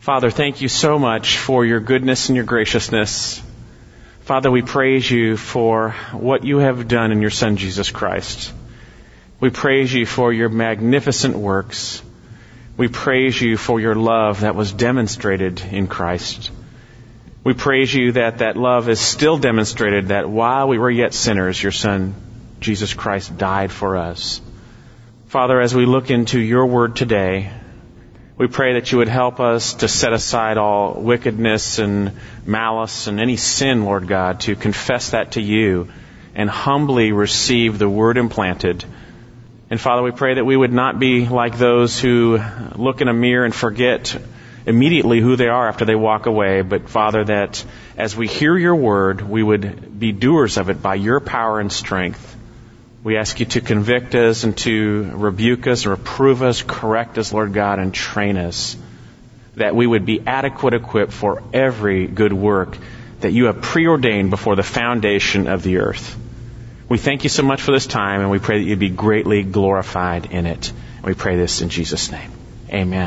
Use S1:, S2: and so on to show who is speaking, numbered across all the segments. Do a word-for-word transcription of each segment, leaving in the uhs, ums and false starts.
S1: Father, thank you so much for your goodness and your graciousness. Father, we praise you for what you have done in your Son, Jesus Christ. We praise you for your magnificent works. We praise you for your love that was demonstrated in Christ. We praise you that that love is still demonstrated, that while we were yet sinners, your Son, Jesus Christ, died for us. Father, as we look into your word today, we pray that you would help us to set aside all wickedness and malice and any sin, Lord God, to confess that to you and humbly receive the word implanted. And Father, we pray that we would not be like those who look in a mirror and forget immediately who they are after they walk away, but Father, that as we hear your word, we would be doers of it by your power and strength. We ask you to convict us and to rebuke us, reprove us, correct us, Lord God, and train us, that we would be adequate equipped for every good work that you have preordained before the foundation of the earth. We thank you so much for this time, and we pray that you'd be greatly glorified in it. And we pray this in Jesus' name. Amen.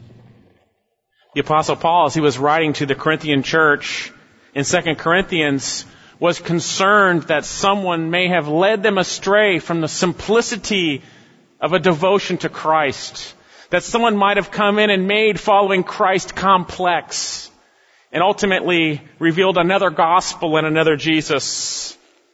S1: The Apostle Paul, as he was writing to the Corinthian church in Second Corinthians, was concerned that someone may have led them astray from the simplicity of a devotion to Christ. That someone might have come in and made following Christ complex and ultimately revealed another gospel and another Jesus.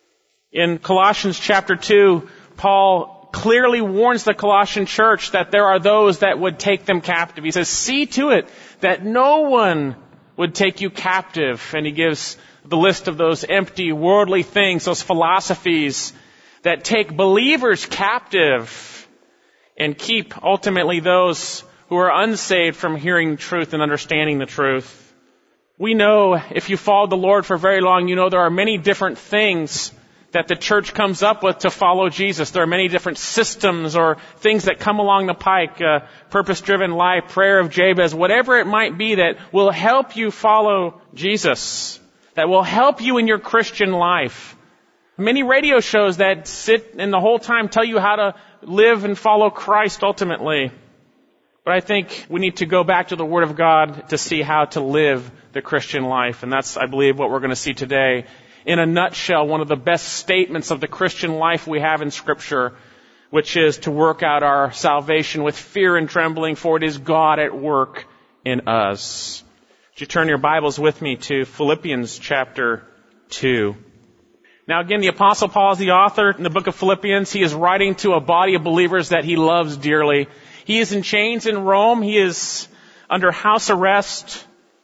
S1: In Colossians chapter two, Paul clearly warns the Colossian church that there are those that would take them captive. He says, see to it that no one would take you captive. And he gives the list of those empty worldly things, those philosophies that take believers captive and keep ultimately those who are unsaved from hearing the truth and understanding the truth. We know, if you followed the Lord for very long, you know there are many different things that the church comes up with to follow Jesus. There are many different systems or things that come along the pike, uh, purpose-driven life, prayer of Jabez, whatever it might be that will help you follow Jesus, that will help you in your Christian life. Many radio shows that sit and the whole time tell you how to live and follow Christ ultimately. But I think we need to go back to the Word of God to see how to live the Christian life. And that's, I believe, what we're going to see today. In a nutshell, one of the best statements of the Christian life we have in Scripture, which is to work out our salvation with fear and trembling, for it is God at work in us. Would you turn your Bibles with me to Philippians chapter two. Now again, the Apostle Paul is the author in the book of Philippians. He is writing to a body of believers that he loves dearly. He is in chains in Rome. He is under house arrest.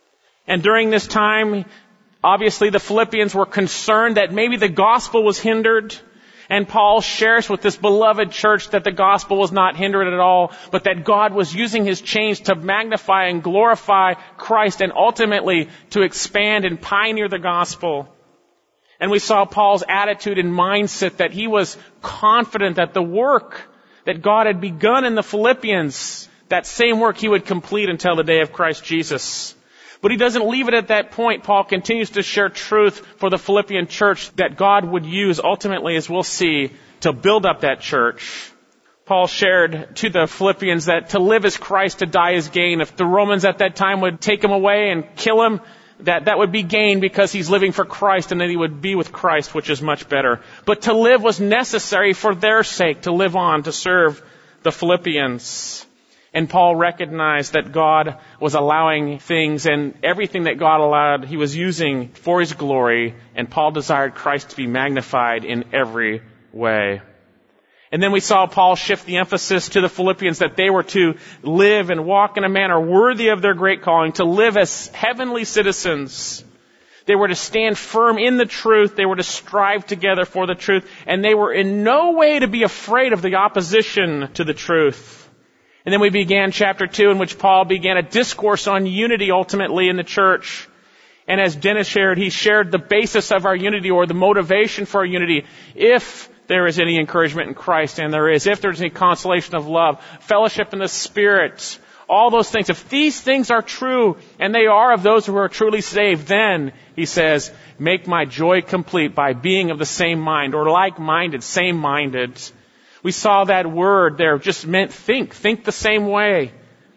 S1: And during this time, obviously the Philippians were concerned that maybe the gospel was hindered. And Paul shares with this beloved church that the gospel was not hindered at all, but that God was using his chains to magnify and glorify Christ and ultimately to expand and pioneer the gospel. And we saw Paul's attitude and mindset that he was confident that the work that God had begun in the Philippians, that same work he would complete until the day of Christ Jesus. But he doesn't leave it at that point. Paul continues to share truth for the Philippian church that God would use ultimately, as we'll see, to build up that church. Paul shared to the Philippians that to live is Christ, to die is gain. If the Romans at that time would take him away and kill him, that that would be gain because he's living for Christ and that he would be with Christ, which is much better. But to live was necessary for their sake, to live on, to serve the Philippians. And Paul recognized that God was allowing things, and everything that God allowed, he was using for his glory. And Paul desired Christ to be magnified in every way. And then we saw Paul shift the emphasis to the Philippians that they were to live and walk in a manner worthy of their great calling, to live as heavenly citizens. They were to stand firm in the truth. They were to strive together for the truth. And they were in no way to be afraid of the opposition to the truth. And then we began chapter two, in which Paul began a discourse on unity ultimately in the church. And as Dennis shared, he shared the basis of our unity, or the motivation for our unity. If there is any encouragement in Christ, and there is, if there's any consolation of love, fellowship in the Spirit, all those things. If these things are true, and they are of those who are truly saved, then, he says, make my joy complete by being of the same mind, or like-minded, same-minded. We saw that word there just meant think. Think the same way.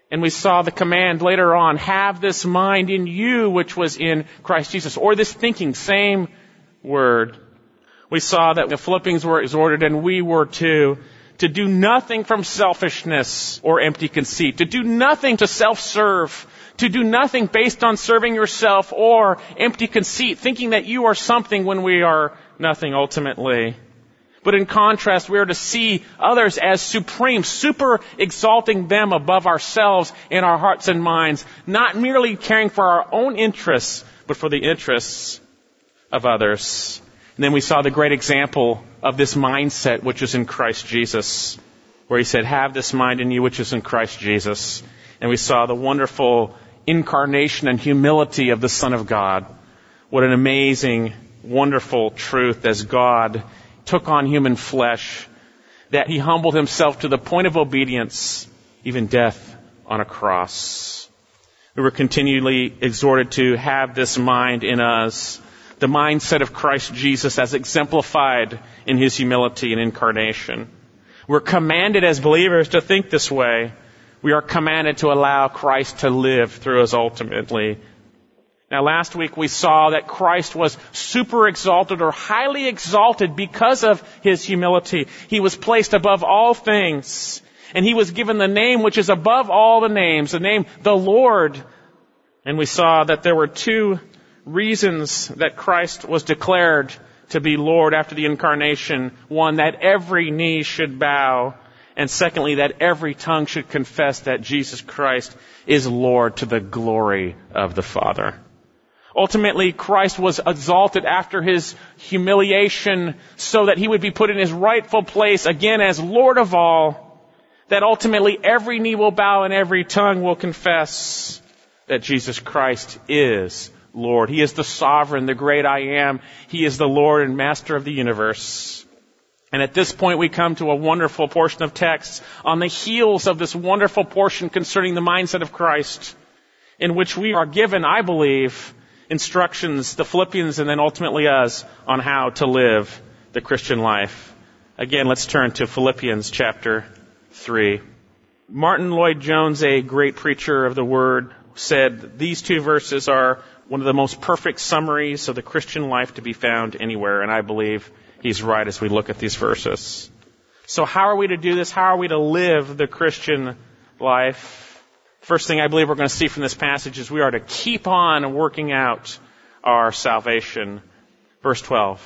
S1: And we saw the command later on, have this mind in you, which was in Christ Jesus. Or this thinking, same word. We saw that the Philippians were exhorted, and we were too, to do nothing from selfishness or empty conceit, to do nothing to self-serve, to do nothing based on serving yourself or empty conceit, thinking that you are something when we are nothing ultimately. But in contrast, we are to see others as supreme, super exalting them above ourselves in our hearts and minds, not merely caring for our own interests, but for the interests of others. And then we saw the great example of this mindset which is in Christ Jesus, where he said, have this mind in you which is in Christ Jesus. And we saw the wonderful incarnation and humility of the Son of God. What an amazing, wonderful truth as God took on human flesh, that he humbled himself to the point of obedience, even death on a cross. We were continually exhorted to have this mind in us, the mindset of Christ Jesus as exemplified in his humility and incarnation. We're commanded as believers to think this way. We are commanded to allow Christ to live through us ultimately. Now, last week we saw that Christ was super exalted or highly exalted because of his humility. He was placed above all things, and he was given the name which is above all the names, the name the Lord. And we saw that there were two reasons that Christ was declared to be Lord after the incarnation. One, that every knee should bow, and secondly, that every tongue should confess that Jesus Christ is Lord to the glory of the Father. Ultimately, Christ was exalted after his humiliation so that he would be put in his rightful place again as Lord of all, that ultimately every knee will bow and every tongue will confess that Jesus Christ is Lord. He is the sovereign, the great I am. He is the Lord and Master of the universe. And at this point, we come to a wonderful portion of text on the heels of this wonderful portion concerning the mindset of Christ, in which we are given, I believe, instructions, the Philippians and then ultimately us, on how to live the Christian life. Again, let's turn to Philippians chapter three. Martin Lloyd-Jones, a great preacher of the Word, said these two verses are one of the most perfect summaries of the Christian life to be found anywhere, and I believe he's right as we look at these verses. So how are we to do this? How are we to live the Christian life? First thing I believe we're going to see from this passage is we are to keep on working out our salvation. Verse twelve.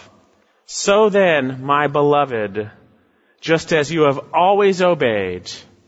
S1: So then, my beloved, just as you have always obeyed,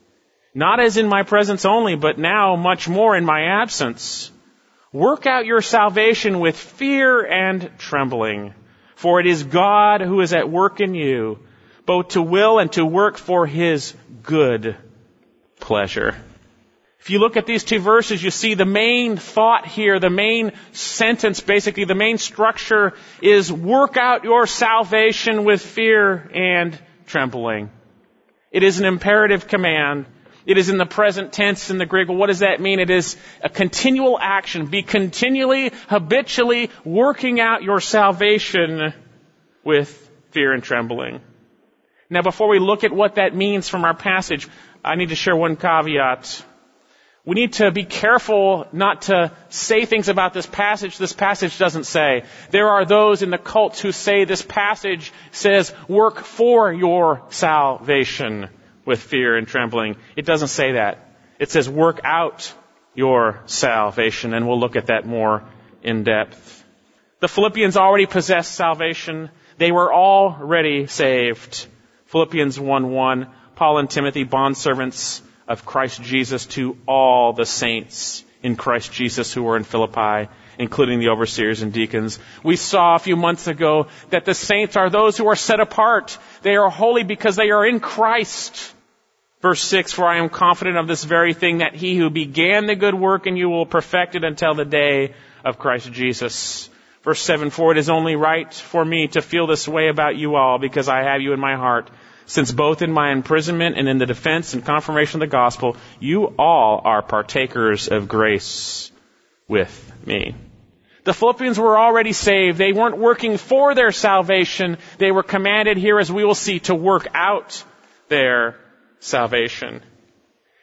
S1: not as in my presence only, but now much more in my absence, work out your salvation with fear and trembling. For it is God who is at work in you, both to will and to work for his good pleasure. If you look at these two verses, you see the main thought here, the main sentence, basically the main structure is work out your salvation with fear and trembling. It is an imperative command. It is in the present tense in the Greek. Well, what does that mean? It is a continual action. Be continually, habitually working out your salvation with fear and trembling. Now, before we look at what that means from our passage, I need to share one caveat. We need to be careful not to say things about this passage this passage doesn't say. There are those in the cults who say this passage says, work for your salvation with fear and trembling. It doesn't say that. It says, work out your salvation, and we'll look at that more in depth. The Philippians already possessed salvation. They were already saved. Philippians one one, Paul and Timothy, bondservants of Christ Jesus, to all the saints in Christ Jesus who were in Philippi, including the overseers and deacons. We saw a few months ago that the saints are those who are set apart. They are holy because they are in Christ. Verse six, for I am confident of this very thing, that he who began the good work in you will perfect it until the day of Christ Jesus. Verse seven, for it is only right for me to feel this way about you all, because I have you in my heart. Since both in my imprisonment and in the defense and confirmation of the gospel, you all are partakers of grace with me. The Philippians were already saved. They weren't working for their salvation. They were commanded here, as we will see, to work out their salvation.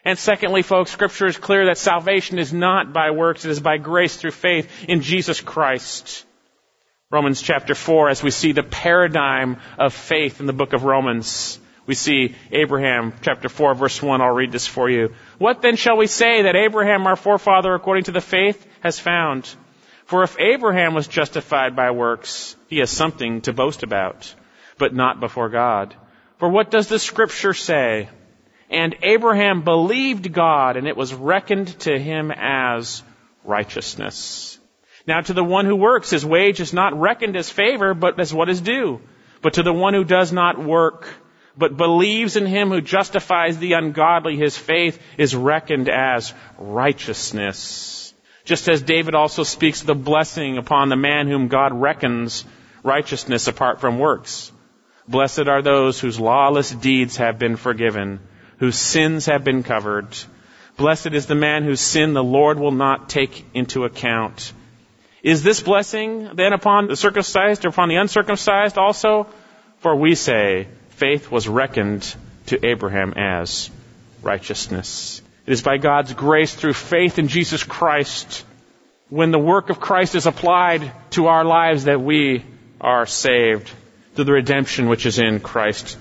S1: And secondly, folks, Scripture is clear that salvation is not by works, it is by grace through faith in Jesus Christ. Romans chapter four, as we see the paradigm of faith in the book of Romans, we see Abraham, chapter four, verse one. I'll read this for you. What then shall we say that Abraham, our forefather, according to the faith, has found? For if Abraham was justified by works, he has something to boast about, but not before God. For what does the Scripture say? And Abraham believed God, and it was reckoned to him as righteousness. Now to the one who works, his wage is not reckoned as favor, but as what is due. But to the one who does not work, but believes in him who justifies the ungodly, his faith is reckoned as righteousness. Just as David also speaks of the blessing upon the man whom God reckons righteousness apart from works. Blessed are those whose lawless deeds have been forgiven, whose sins have been covered. Blessed is the man whose sin the Lord will not take into account. Is this blessing then upon the circumcised or upon the uncircumcised also? For we say, faith was reckoned to Abraham as righteousness. It is by God's grace through faith in Jesus Christ, when the work of Christ is applied to our lives, that we are saved through the redemption which is in Christ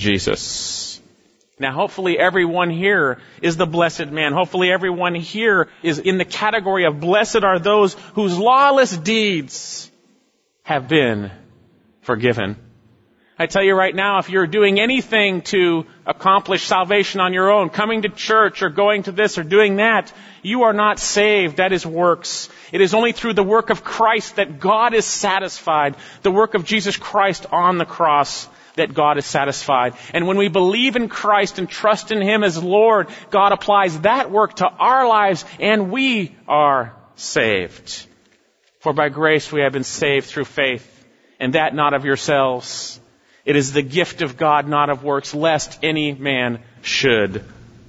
S1: Jesus. Now, hopefully everyone here is the blessed man. Hopefully everyone here is in the category of blessed are those whose lawless deeds have been forgiven. I tell you right now, if you're doing anything to accomplish salvation on your own, coming to church or going to this or doing that, you are not saved. That is works. It is only through the work of Christ that God is satisfied. The work of Jesus Christ on the cross that God is satisfied. And when we believe in Christ and trust in Him as Lord, God applies that work to our lives and we are saved. For by grace we have been saved through faith, and that not of yourselves. It is the gift of God, not of works, lest any man should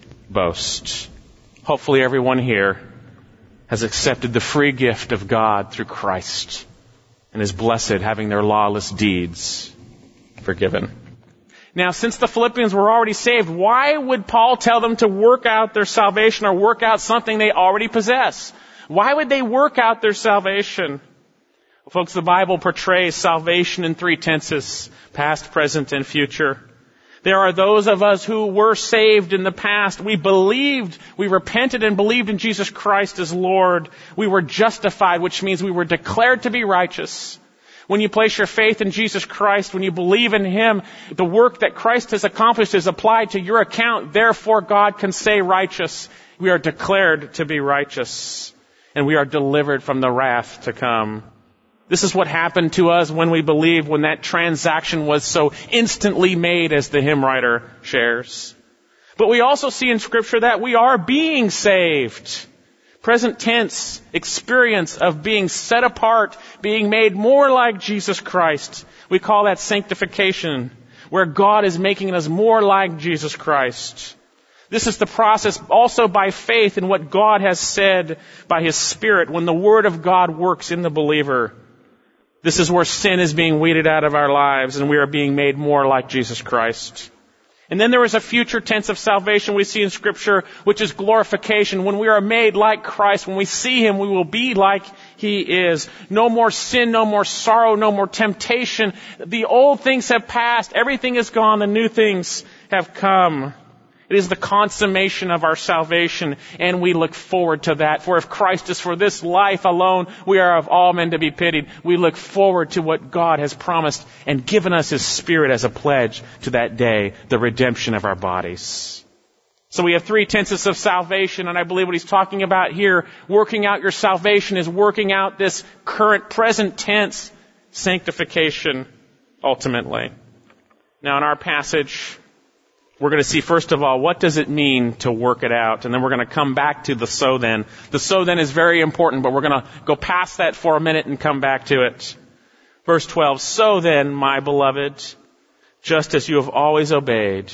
S1: boast. Hopefully everyone here has accepted the free gift of God through Christ and is blessed, having their lawless deeds forgiven. Now, since the Philippians were already saved, why would Paul tell them to work out their salvation or work out something they already possess? Why would they work out their salvation? Well, folks, the Bible portrays salvation in three tenses: past, present, and future. There are those of us who were saved in the past. We believed, we repented and believed in Jesus Christ as Lord. We were justified, which means we were declared to be righteous. When you place your faith in Jesus Christ, when you believe in Him, the work that Christ has accomplished is applied to your account. Therefore, God can say righteous. We are declared to be righteous, and we are delivered from the wrath to come. This is what happened to us when we believed, when that transaction was so instantly made, as the hymn writer shares. But we also see in Scripture that we are being saved. Present tense experience of being set apart, being made more like Jesus Christ. We call that sanctification, where God is making us more like Jesus Christ. This is the process also by faith in what God has said by His Spirit when the Word of God works in the believer. This is where sin is being weeded out of our lives and we are being made more like Jesus Christ. And then there is a future tense of salvation we see in Scripture, which is glorification. When we are made like Christ, when we see Him, we will be like He is. No more sin, no more sorrow, no more temptation. The old things have passed. Everything is gone. The new things have come. It is the consummation of our salvation, and we look forward to that. For if Christ is for this life alone, we are of all men to be pitied. We look forward to what God has promised and given us His Spirit as a pledge to that day, the redemption of our bodies. So we have three tenses of salvation, and I believe what he's talking about here, working out your salvation, is working out this current present tense sanctification ultimately. Now in our passage, we're going to see, first of all, what does it mean to work it out? And then we're going to come back to the so then. The so then is very important, but we're going to go past that for a minute and come back to it. Verse twelve, so then, my beloved, just as you have always obeyed,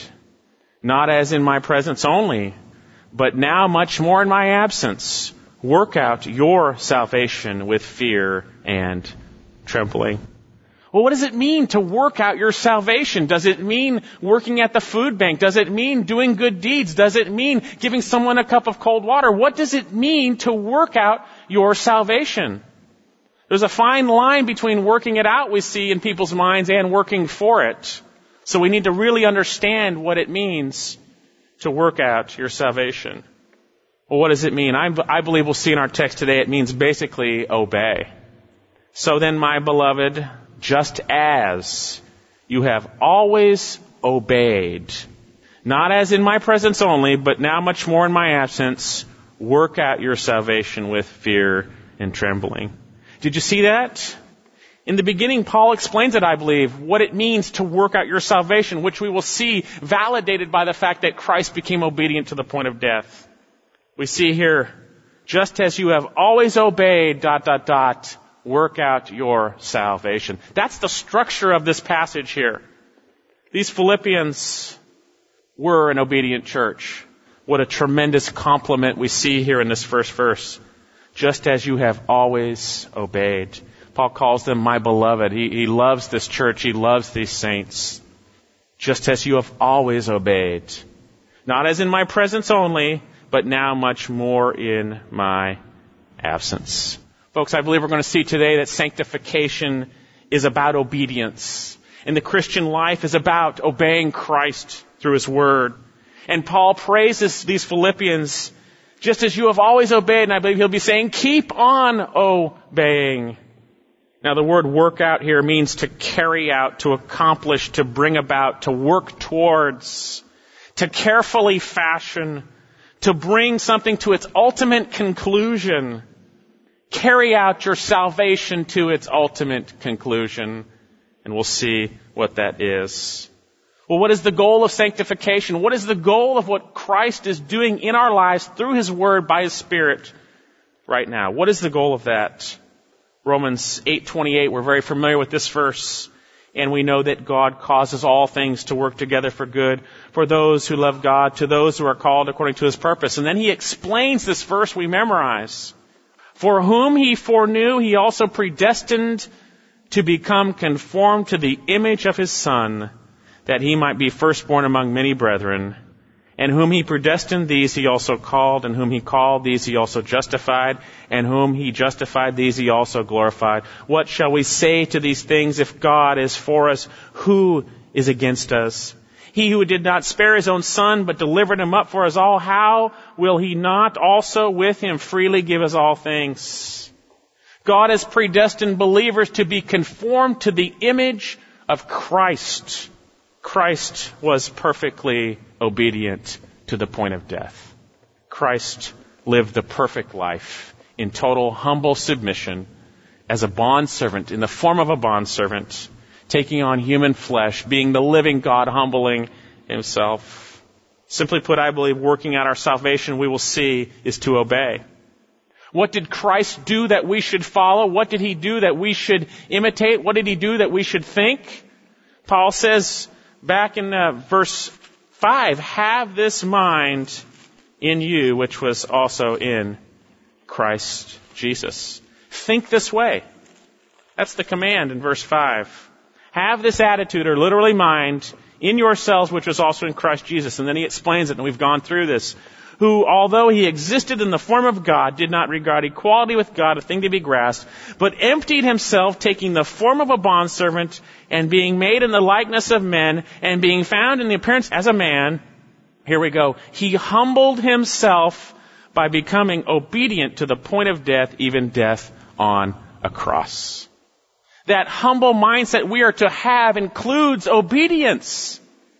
S1: not as in my presence only, but now much more in my absence, work out your salvation with fear and trembling. Well, what does it mean to work out your salvation? Does it mean working at the food bank? Does it mean doing good deeds? Does it mean giving someone a cup of cold water? What does it mean to work out your salvation? There's a fine line between working it out, we see in people's minds, and working for it. So we need to really understand what it means to work out your salvation. Well, what does it mean? I, I believe we'll see in our text today it means basically obey. So then, my beloved, just as you have always obeyed, not as in my presence only, but now much more in my absence, work out your salvation with fear and trembling. Did you see that? In the beginning, Paul explains it, I believe, what it means to work out your salvation, which we will see validated by the fact that Christ became obedient to the point of death. We see here, just as you have always obeyed, dot, dot, dot, work out your salvation. That's the structure of this passage here. These Philippians were an obedient church. What a tremendous compliment we see here in this first verse. Just as you have always obeyed. Paul calls them my beloved. He, he loves this church. He loves these saints. Just as you have always obeyed. Not as in my presence only, but now much more in my absence. Folks, I believe we're going to see today that sanctification is about obedience. And the Christian life is about obeying Christ through His Word. And Paul praises these Philippians just as you have always obeyed. And I believe he'll be saying, keep on obeying. Now the word work out here means to carry out, to accomplish, to bring about, to work towards, to carefully fashion, to bring something to its ultimate conclusion. Carry out your salvation to its ultimate conclusion. And we'll see what that is. Well, what is the goal of sanctification? What is the goal of what Christ is doing in our lives through His Word by His Spirit right now? What is the goal of that? Romans eight twenty-eight, we're very familiar with this verse. And we know that God causes all things to work together for good for those who love God, to those who are called according to His purpose. And then He explains this verse we memorize. For whom He foreknew, He also predestined to become conformed to the image of His Son, that He might be firstborn among many brethren. And whom He predestined, these He also called, and whom He called, these He also justified, and whom He justified, these He also glorified. What shall we say to these things? If God is for us, who is against us? He who did not spare His own Son, but delivered Him up for us all, how will He not also with Him freely give us all things? God has predestined believers to be conformed to the image of Christ. Christ was perfectly obedient to the point of death. Christ lived the perfect life in total humble submission as a bondservant, in the form of a bondservant, taking on human flesh, being the living God, humbling Himself. Simply put, I believe working out our salvation, we will see, is to obey. What did Christ do that we should follow? What did He do that we should imitate? What did He do that we should think? Paul says back in uh, verse five, have this mind in you, which was also in Christ Jesus. Think this way. That's the command in verse five. Have this attitude, or literally mind, in yourselves, which was also in Christ Jesus. And then he explains it, and we've gone through this. Who, although He existed in the form of God, did not regard equality with God a thing to be grasped, but emptied Himself, taking the form of a bondservant, and being made in the likeness of men, and being found in the appearance as a man. Here we go. He humbled Himself by becoming obedient to the point of death, even death on a cross. That humble mindset we are to have includes obedience.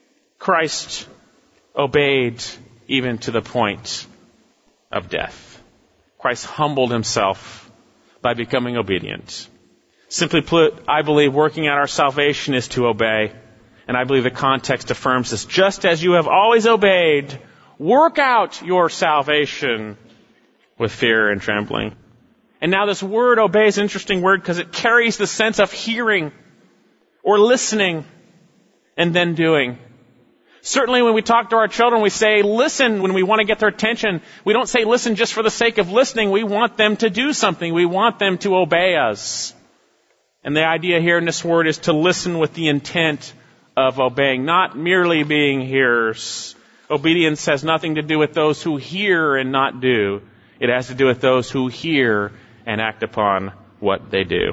S1: Christ obeyed even to the point of death. Christ humbled Himself by becoming obedient. Simply put, I believe working out our salvation is to obey. And I believe the context affirms this. Just as you have always obeyed, work out your salvation with fear and trembling. And now this word obey is an interesting word because it carries the sense of hearing or listening and then doing. Certainly when we talk to our children, we say listen when we want to get their attention. We don't say listen just for the sake of listening. We want them to do something. We want them to obey us. And the idea here in this word is to listen with the intent of obeying, not merely being hearers. Obedience has nothing to do with those who hear and not do. It has to do with those who hear and act upon what they do.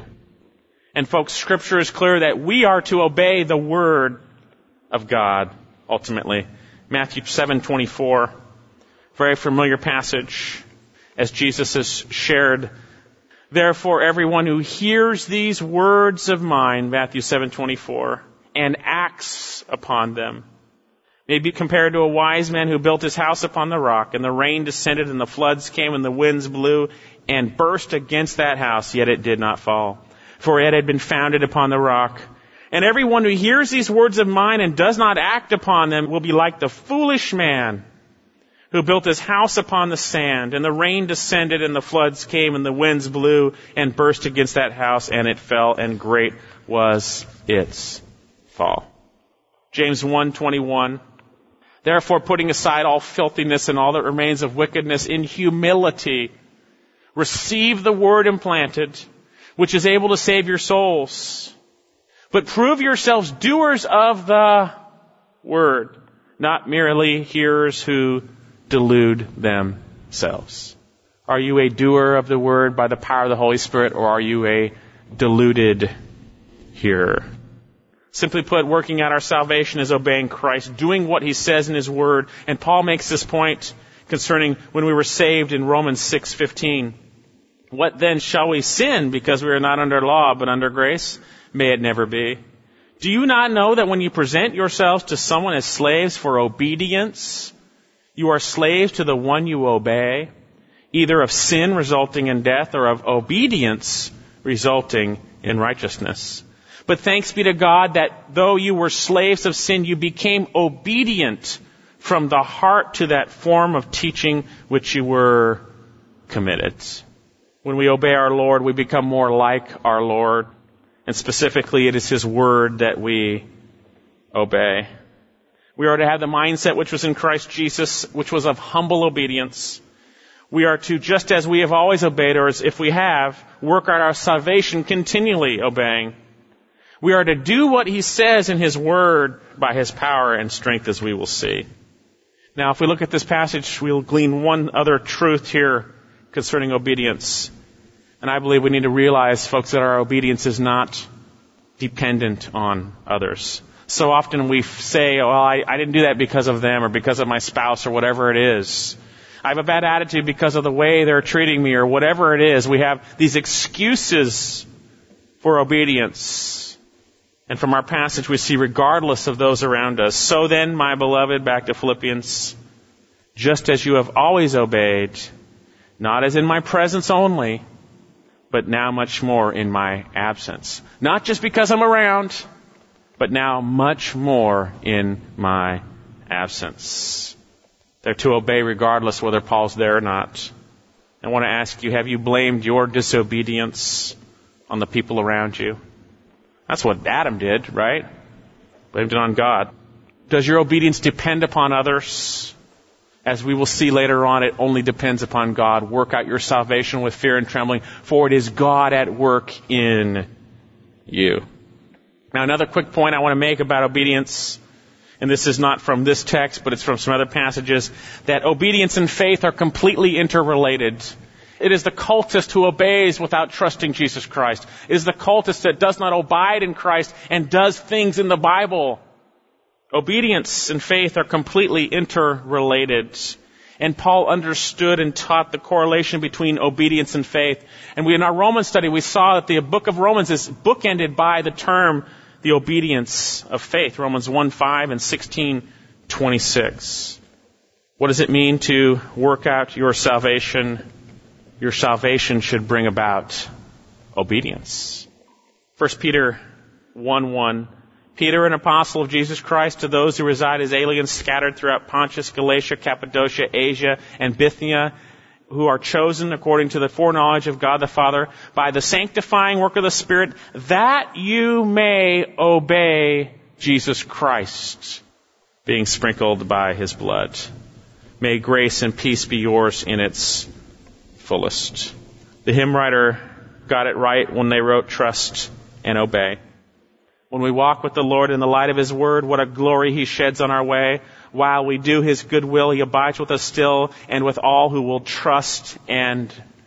S1: And folks, Scripture is clear that we are to obey the Word of God, ultimately. Matthew seven twenty-four, very familiar passage, as Jesus has shared. Therefore, everyone who hears these words of mine, Matthew seven twenty-four, and acts upon them, may be compared to a wise man who built his house upon the rock, and the rain descended, and the floods came, and the winds blew, and burst against that house, yet it did not fall, for it had been founded upon the rock. And everyone who hears these words of mine and does not act upon them will be like the foolish man who built his house upon the sand, and the rain descended, and the floods came, and the winds blew, and burst against that house, and it fell, and great was its fall. James one twenty-one, therefore, putting aside all filthiness and all that remains of wickedness, in humility, receive the word implanted, which is able to save your souls. But prove yourselves doers of the word, not merely hearers who delude themselves. Are you a doer of the word by the power of the Holy Spirit, or are you a deluded hearer? Simply put, working out our salvation is obeying Christ, doing what He says in His Word. And Paul makes this point concerning when we were saved in Romans six fifteen. What then, shall we sin because we are not under law but under grace? May it never be. Do you not know that when you present yourselves to someone as slaves for obedience, you are slaves to the one you obey, either of sin resulting in death or of obedience resulting in righteousness? But thanks be to God that though you were slaves of sin, you became obedient from the heart to that form of teaching which you were committed. When we obey our Lord, we become more like our Lord. And specifically, it is His Word that we obey. We are to have the mindset which was in Christ Jesus, which was of humble obedience. We are to, just as we have always obeyed, or as if we have, work out our salvation continually obeying. We are to do what He says in His Word by His power and strength, as we will see. Now, if we look at this passage, we'll glean one other truth here concerning obedience. And I believe we need to realize, folks, that our obedience is not dependent on others. So often we say, well, I, I didn't do that because of them or because of my spouse or whatever it is. I have a bad attitude because of the way they're treating me or whatever it is. We have these excuses for obedience. And from our passage, we see regardless of those around us. So then, my beloved, back to Philippians, just as you have always obeyed, not as in my presence only, but now much more in my absence. Not just because I'm around, but now much more in my absence. They're to obey regardless whether Paul's there or not. I want to ask you, have you blamed your disobedience on the people around you? That's what Adam did, right? Blamed it on God. Does your obedience depend upon others? As we will see later on, it only depends upon God. Work out your salvation with fear and trembling, for it is God at work in you. Now, another quick point I want to make about obedience, and this is not from this text, but it's from some other passages, that obedience and faith are completely interrelated. It is the cultist who obeys without trusting Jesus Christ. It is the cultist that does not abide in Christ and does things in the Bible. Obedience and faith are completely interrelated. And Paul understood and taught the correlation between obedience and faith. And we, in our Romans study, we saw that the book of Romans is bookended by the term, the obedience of faith. Romans one five and sixteen twenty-six. What does it mean to work out your salvation? Your salvation should bring about obedience. First Peter one one. Peter, an apostle of Jesus Christ, to those who reside as aliens scattered throughout Pontus, Galatia, Cappadocia, Asia, and Bithynia, who are chosen according to the foreknowledge of God the Father, by the sanctifying work of the Spirit, that you may obey Jesus Christ, being sprinkled by His blood. May grace and peace be yours in its fullest. The hymn writer got it right when they wrote, trust and obey. When we walk with the Lord in the light of His Word, what a glory He sheds on our way. While we do His good will, He abides with us still and with all who will trust and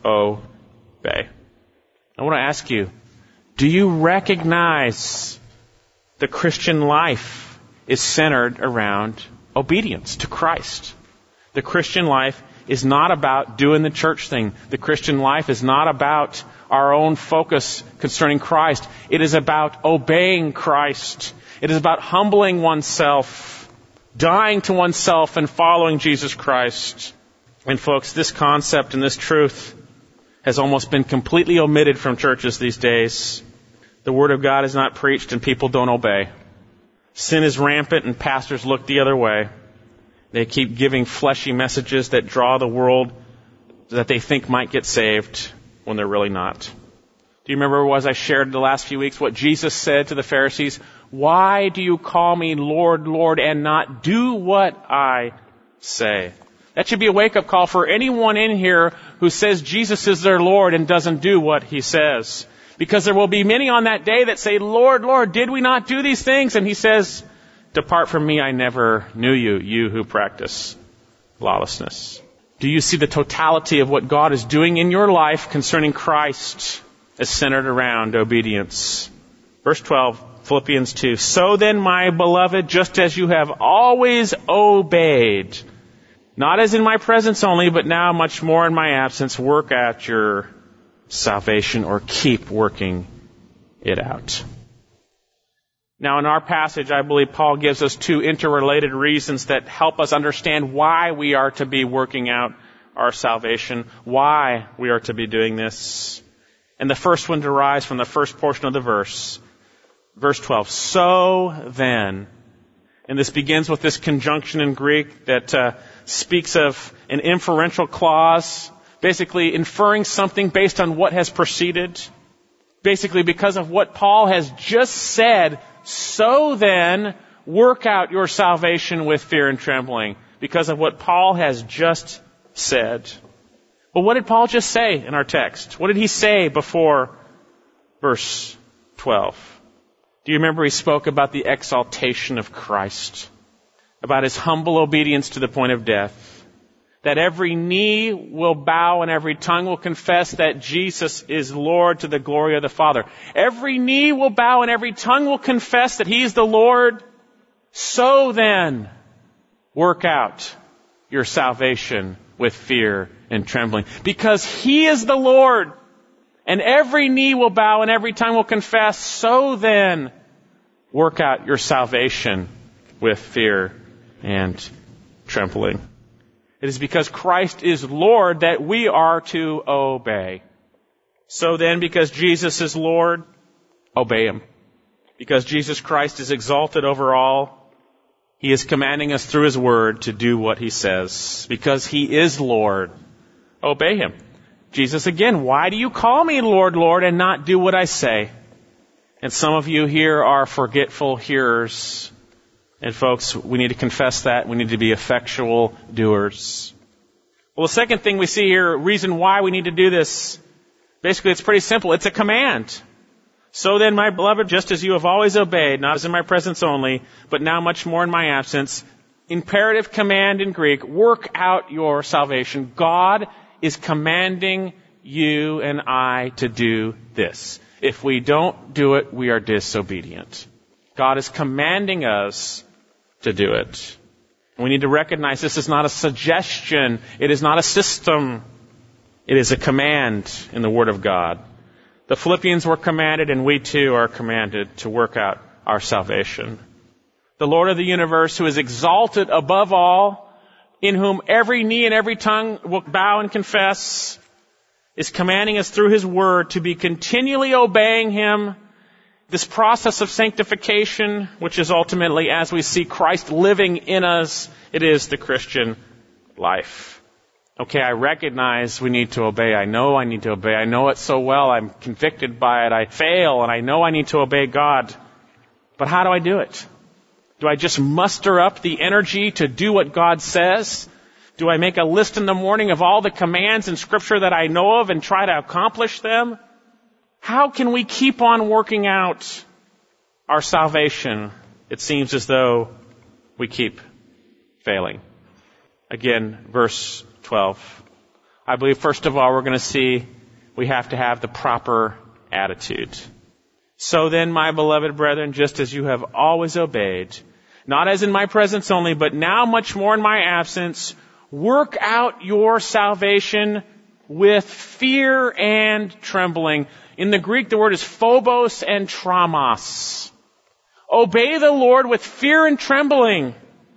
S1: obey. I want to ask you, do you recognize the Christian life is centered around obedience to Christ? The Christian life is not about doing the church thing. The Christian life is not about our own focus concerning Christ. It is about obeying Christ. It is about humbling oneself, dying to oneself and following Jesus Christ. And folks, this concept and this truth has almost been completely omitted from churches these days. The Word of God is not preached and people don't obey. Sin is rampant and pastors look the other way. They keep giving fleshy messages that draw the world that they think might get saved when they're really not. Do you remember, as I shared the last few weeks, what Jesus said to the Pharisees? Why do you call me Lord, Lord, and not do what I say? That should be a wake-up call for anyone in here who says Jesus is their Lord and doesn't do what He says. Because there will be many on that day that say, Lord, Lord, did we not do these things? And He says, depart from me, I never knew you, you who practice lawlessness. Do you see the totality of what God is doing in your life concerning Christ as centered around obedience? Verse twelve, Philippians two. So then, my beloved, just as you have always obeyed, not as in my presence only, but now much more in my absence, work out your salvation, or keep working it out. Now, in our passage, I believe Paul gives us two interrelated reasons that help us understand why we are to be working out our salvation, why we are to be doing this. And the first one derives from the first portion of the verse, verse twelve. So then, and this begins with this conjunction in Greek that uh, speaks of an inferential clause, basically inferring something based on what has preceded. Basically, because of what Paul has just said, so then, work out your salvation with fear and trembling. Because of what Paul has just said. Well, what did Paul just say in our text? What did he say before verse twelve? Do you remember he spoke about the exaltation of Christ? About His humble obedience to the point of death? That every knee will bow and every tongue will confess that Jesus is Lord to the glory of the Father. Every knee will bow and every tongue will confess that He is the Lord. So then, work out your salvation with fear and trembling. Because He is the Lord. And every knee will bow and every tongue will confess. So then, work out your salvation with fear and trembling. It is because Christ is Lord that we are to obey. So then, because Jesus is Lord, obey Him. Because Jesus Christ is exalted over all, He is commanding us through His Word to do what He says. Because He is Lord, obey Him. Jesus again, why do you call me Lord, Lord, and not do what I say? And some of you here are forgetful hearers. And folks, we need to confess that. We need to be effectual doers. Well, the second thing we see here, reason why we need to do this, basically it's pretty simple. It's a command. So then, my beloved, just as you have always obeyed, not as in my presence only, but now much more in my absence, imperative command in Greek, work out your salvation. God is commanding you and I to do this. If we don't do it, we are disobedient. God is commanding us to do it. We need to recognize this is not a suggestion. It is not a system. It is a command in the Word of God. The Philippians were commanded, and we too are commanded to work out our salvation. The Lord of the universe, who is exalted above all, in whom every knee and every tongue will bow and confess, is commanding us through His Word to be continually obeying Him. This process of sanctification, which is ultimately as we see Christ living in us, it is the Christian life. Okay, I recognize we need to obey. I know I need to obey. I know it so well. I'm convicted by it. I fail, and I know I need to obey God. But how do I do it? Do I just muster up the energy to do what God says? Do I make a list in the morning of all the commands in Scripture that I know of and try to accomplish them? How can we keep on working out our salvation? It seems as though we keep failing. Again, verse twelve. I believe, first of all, we're going to see we have to have the proper attitude. So then, my beloved brethren, just as you have always obeyed, not as in my presence only, but now much more in my absence, work out your salvation with fear and trembling. In the Greek, the word is phobos and traumas. Obey the Lord with fear and trembling.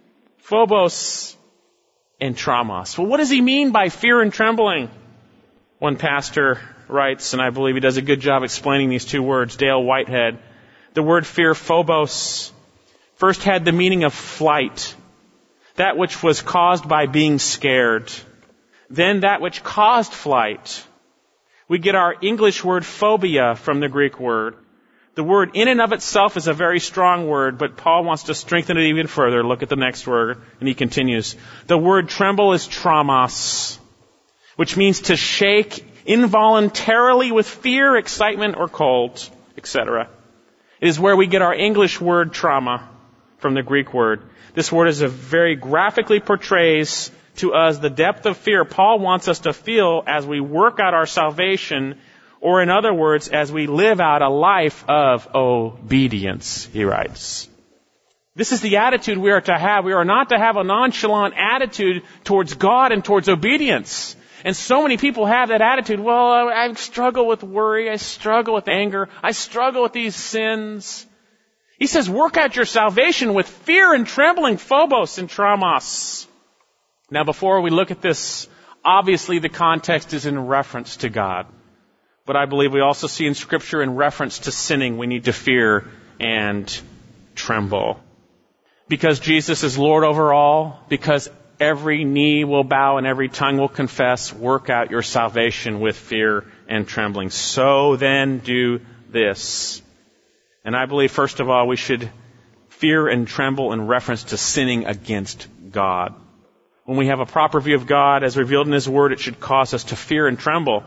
S1: Phobos and traumas. Well, what does he mean by fear and trembling? One pastor writes, and I believe he does a good job explaining these two words, Dale Whitehead. The word fear, phobos, first had the meaning of flight, that which was caused by being scared. Then that which caused flight. We get our English word phobia from the Greek word. The word in and of itself is a very strong word, but Paul wants to strengthen it even further. Look at the next word, and he continues. The word tremble is traumas, which means to shake involuntarily with fear, excitement, or cold, et cetera. It is where we get our English word trauma from the Greek word. This word is a very graphically portrays to us the depth of fear Paul wants us to feel as we work out our salvation, or in other words, as we live out a life of obedience, he writes. This is the attitude we are to have. We are not to have a nonchalant attitude towards God and towards obedience. And so many people have that attitude. Well, I struggle with worry. I struggle with anger. I struggle with these sins. He says, work out your salvation with fear and trembling, phobos and traumas. Now, before we look at this, obviously the context is in reference to God. But I believe we also see in Scripture in reference to sinning, we need to fear and tremble. Because Jesus is Lord over all, because every knee will bow and every tongue will confess, work out your salvation with fear and trembling. So then do this. And I believe, first of all, we should fear and tremble in reference to sinning against God. When we have a proper view of God as revealed in His Word, it should cause us to fear and tremble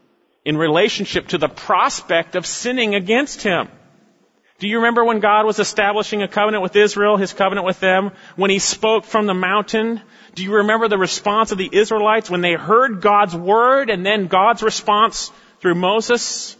S1: in relationship to the prospect of sinning against Him. Do you remember when God was establishing a covenant with Israel, His covenant with them, when He spoke from the mountain? Do you remember the response of the Israelites when they heard God's word and then God's response through Moses?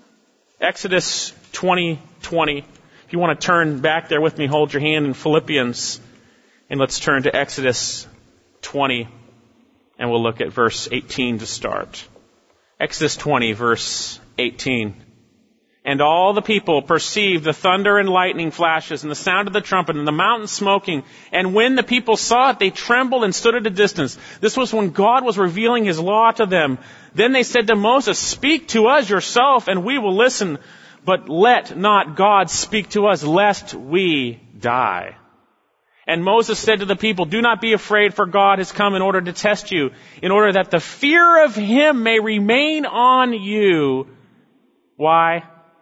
S1: Exodus twenty twenty. If you want to turn back there with me, hold your hand in Philippians, and let's turn to Exodus twenty, and we'll look at verse eighteen to start. Exodus twenty, verse eighteen. And all the people perceived the thunder and lightning flashes and the sound of the trumpet and the mountain smoking. And when the people saw it, they trembled and stood at a distance. This was when God was revealing His law to them. Then they said to Moses, speak to us yourself and we will listen. But let not God speak to us lest we die. And Moses said to the people, do not be afraid, for God has come in order to test you, in order that the fear of Him may remain on you. Why?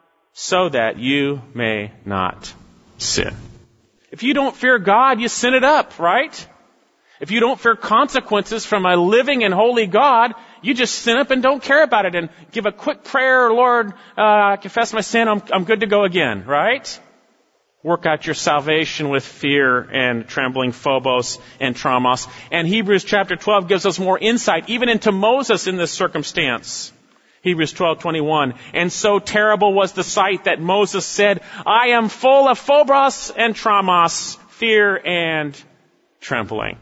S1: So that you may not sin. If you don't fear God, you sin it up, right? If you don't fear consequences from a living and holy God, you just sin up and don't care about it and give a quick prayer, Lord, uh, I confess my sin, I'm, I'm good to go again, right? Work out your salvation with fear and trembling, phobos and traumas. And Hebrews chapter twelve gives us more insight even into Moses in this circumstance. Hebrews twelve twenty-one. And so terrible was the sight that Moses said, I am full of phobos and traumas, fear and trembling.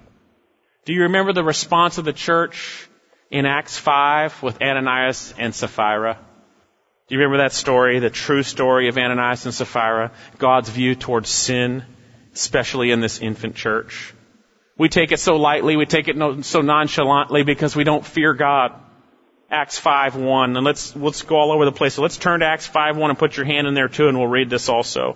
S1: Do you remember the response of the church in Acts five with Ananias and Sapphira? Do you remember that story, the true story of Ananias and Sapphira? God's view towards sin, especially in this infant church. We take it so lightly, we take it so nonchalantly because we don't fear God. Acts five one, and let's let's go all over the place. So let's turn to Acts five one and put your hand in there too, and we'll read this also.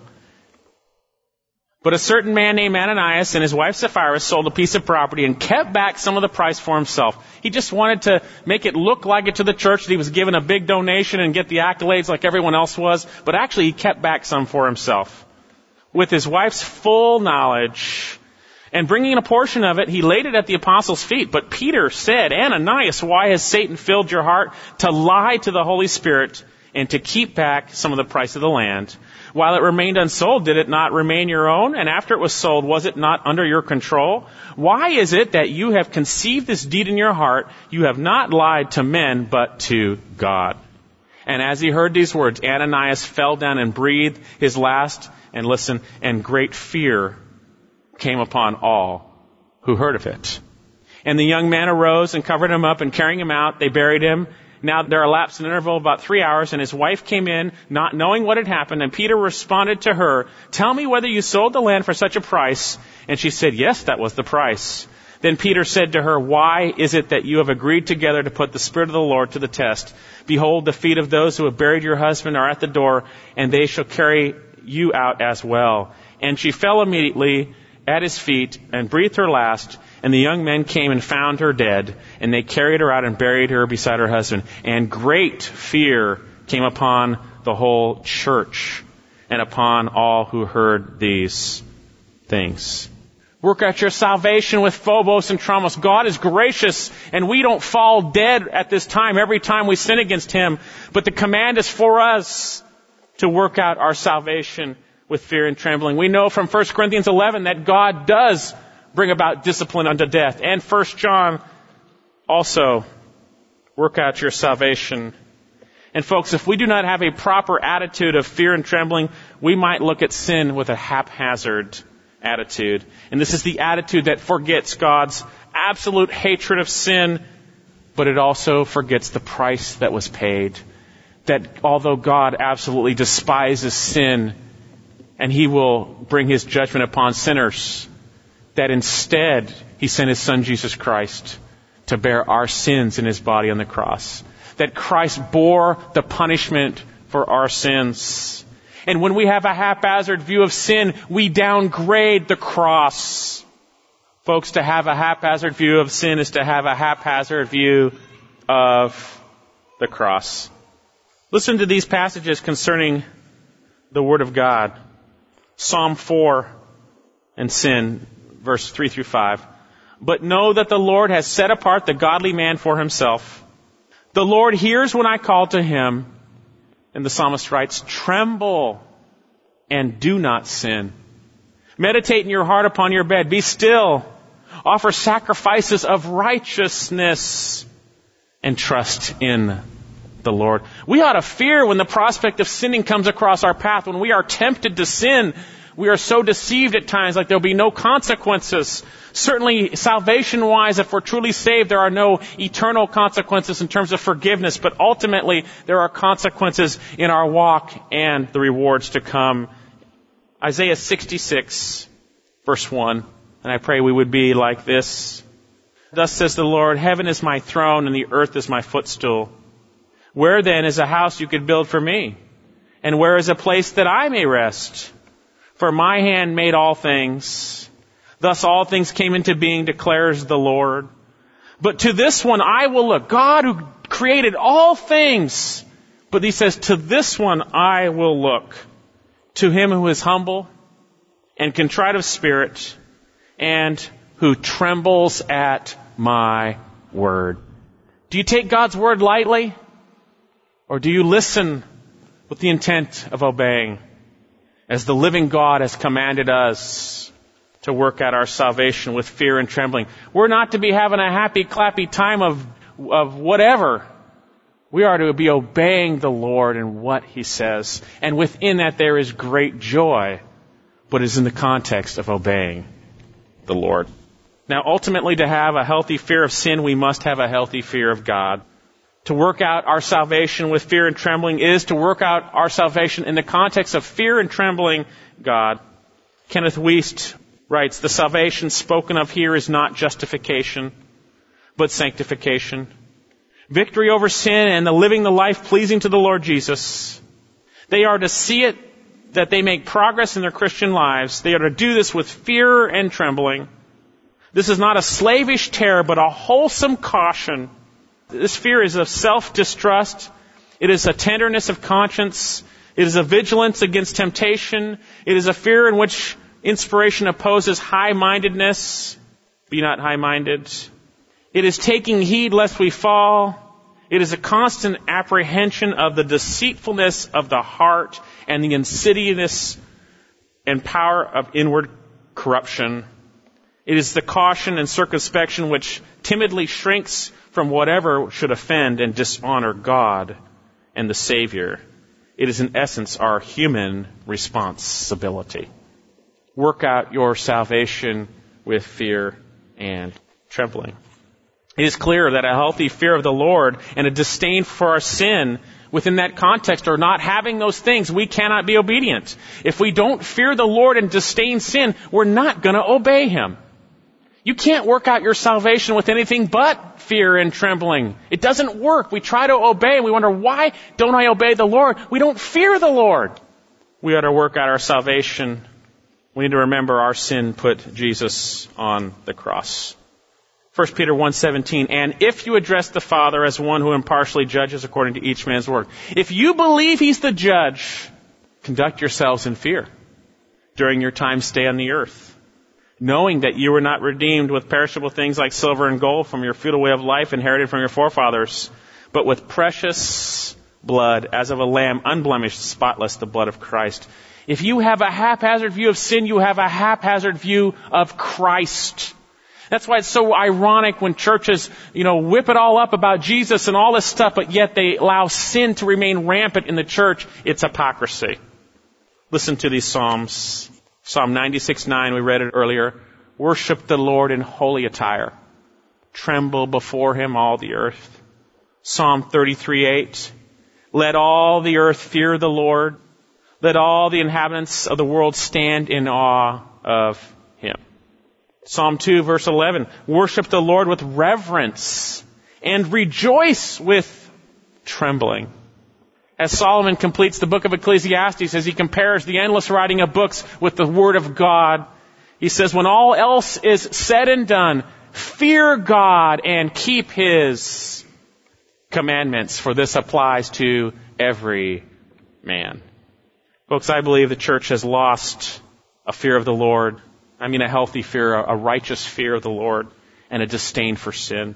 S1: But a certain man named Ananias and his wife Sapphira sold a piece of property and kept back some of the price for himself. He just wanted to make it look like it to the church that he was given a big donation and get the accolades like everyone else was, but actually he kept back some for himself. With his wife's full knowledge, and bringing a portion of it, he laid it at the apostles' feet. But Peter said, Ananias, why has Satan filled your heart to lie to the Holy Spirit and to keep back some of the price of the land. While it remained unsold, did it not remain your own? And after it was sold, was it not under your control? Why is it that you have conceived this deed in your heart? You have not lied to men, but to God. And as he heard these words, Ananias fell down and breathed his last, and listen, and great fear came upon all who heard of it. And the young man arose and covered him up, and carrying him out, they buried him. Now there elapsed an interval of about three hours, and his wife came in, not knowing what had happened, and Peter responded to her, "Tell me whether you sold the land for such a price." And she said, "Yes, that was the price." Then Peter said to her, "Why is it that you have agreed together to put the Spirit of the Lord to the test? Behold, the feet of those who have buried your husband are at the door, and they shall carry you out as well." And she fell immediately at his feet and breathed her last. And the young men came and found her dead, and they carried her out and buried her beside her husband. And great fear came upon the whole church and upon all who heard these things. Work out your salvation with phobos and traumas. God is gracious, and we don't fall dead at this time every time we sin against Him. But the command is for us to work out our salvation with fear and trembling. We know from First Corinthians eleven that God does bring about discipline unto death. And First John also, work out your salvation. And folks, if we do not have a proper attitude of fear and trembling, we might look at sin with a haphazard attitude. And this is the attitude that forgets God's absolute hatred of sin, but it also forgets the price that was paid. That although God absolutely despises sin, and He will bring His judgment upon sinners, that instead He sent His Son Jesus Christ to bear our sins in His body on the cross. That Christ bore the punishment for our sins. And when we have a haphazard view of sin, we downgrade the cross. Folks, to have a haphazard view of sin is to have a haphazard view of the cross. Listen to these passages concerning the Word of God. Psalm four and sin, verse three through five. "But know that the Lord has set apart the godly man for Himself. The Lord hears when I call to Him." And the psalmist writes, "Tremble and do not sin. Meditate in your heart upon your bed. Be still. Offer sacrifices of righteousness and trust in the Lord." We ought to fear when the prospect of sinning comes across our path. When we are tempted to sin, we are so deceived at times like there'll be no consequences. Certainly, salvation-wise, if we're truly saved, there are no eternal consequences in terms of forgiveness, but ultimately there are consequences in our walk and the rewards to come. Isaiah sixty-six, verse one, and I pray we would be like this. "Thus says the Lord, heaven is my throne and the earth is my footstool. Where then is a house you could build for me? And where is a place that I may rest? For my hand made all things. Thus all things came into being, declares the Lord. But to this one I will look." God who created all things. But He says, "To this one I will look. To Him who is humble and contrite of spirit, and who trembles at my word." Do you take God's word lightly? Or do you listen with the intent of obeying? As the living God has commanded us to work out our salvation with fear and trembling. We're not to be having a happy, clappy time of, of whatever. We are to be obeying the Lord and what He says. And within that there is great joy, but it is in the context of obeying the Lord. Now, ultimately, to have a healthy fear of sin, we must have a healthy fear of God. To work out our salvation with fear and trembling is to work out our salvation in the context of fear and trembling God. Kenneth Wuest writes, "The salvation spoken of here is not justification, but sanctification. Victory over sin and the living the life pleasing to the Lord Jesus. They are to see it that they make progress in their Christian lives. They are to do this with fear and trembling. This is not a slavish terror, but a wholesome caution. This fear is of self-distrust. It is a tenderness of conscience. It is a vigilance against temptation. It is a fear in which inspiration opposes high-mindedness. Be not high-minded. It is taking heed lest we fall. It is a constant apprehension of the deceitfulness of the heart and the insidiousness and power of inward corruption. It is the caution and circumspection which timidly shrinks from whatever should offend and dishonor God and the Savior. It is in essence our human responsibility. Work out your salvation with fear and trembling. It is clear that a healthy fear of the Lord and a disdain for our sin within that context are not having those things. We cannot be obedient. If we don't fear the Lord and disdain sin, we're not going to obey Him. You can't work out your salvation with anything but fear and trembling. It doesn't work. We try to obey and we wonder, why don't I obey the Lord? We don't fear the Lord. We ought to work out our salvation. We need to remember our sin put Jesus on the cross. First Peter one seventeen, and if you address the Father as one who impartially judges according to each man's work, if you believe He's the judge, conduct yourselves in fear during your time stay on the earth, knowing that you were not redeemed with perishable things like silver and gold from your futile way of life inherited from your forefathers, but with precious blood as of a lamb, unblemished, spotless, the blood of Christ. If you have a haphazard view of sin, you have a haphazard view of Christ. That's why it's so ironic when churches, you know, whip it all up about Jesus and all this stuff, but yet they allow sin to remain rampant in the church. It's hypocrisy. Listen to these Psalms. Psalm ninety-six nine, we read it earlier. Worship the Lord in holy attire. Tremble before Him, all the earth. Psalm thirty-three eight. Let all the earth fear the Lord. Let all the inhabitants of the world stand in awe of Him. Psalm two, verse eleven, worship the Lord with reverence and rejoice with trembling. As Solomon completes the book of Ecclesiastes, as he compares the endless writing of books with the Word of God, he says, when all else is said and done, fear God and keep His commandments, for this applies to every man. Folks, I believe the church has lost a fear of the Lord. I mean a healthy fear, a righteous fear of the Lord, and a disdain for sin.